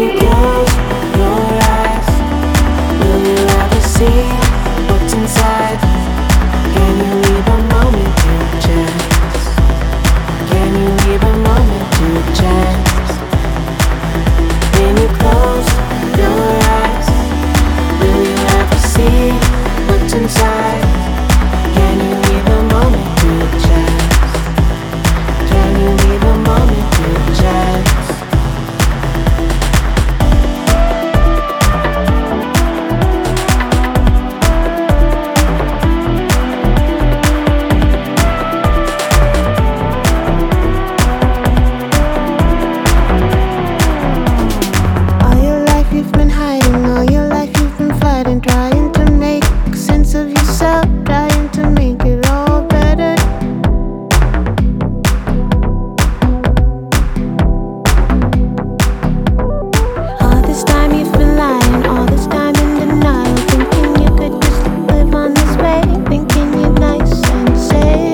you close your eyes, will you ever see what's inside? Can you leave a moment to chance? Can you leave a moment to chance? When you close your eyes, will you ever see what's inside? Can you leave a moment to chance? Can you leave a moment to chance? Trying to make sense of yourself, trying to make it all better. All this time you've been lying, all this time in denial, thinking you could just live on this way, thinking you're nice and sane.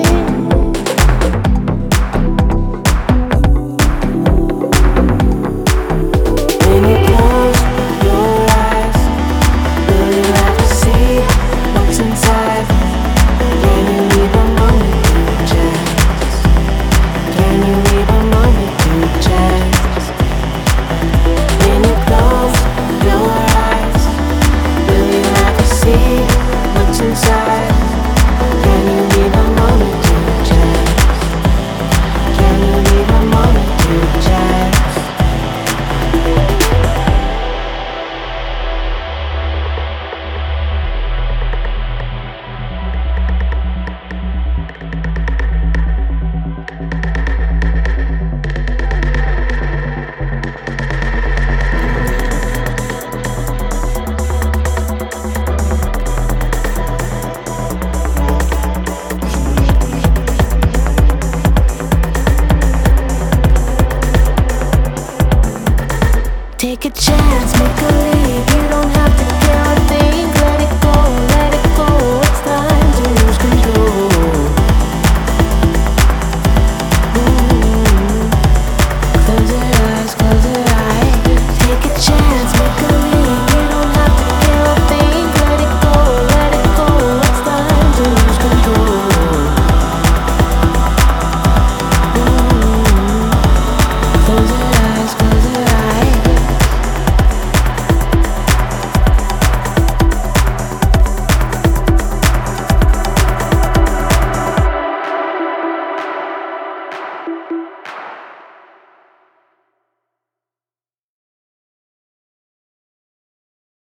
When you close your eyes, will you ever see what's inside? Can you leave a moment to chance? Can you leave a moment to chance? When you close your eyes, will you ever see what's inside? Can you leave a moment to chance? Can you leave a moment to chance? Take a chance, make a leap.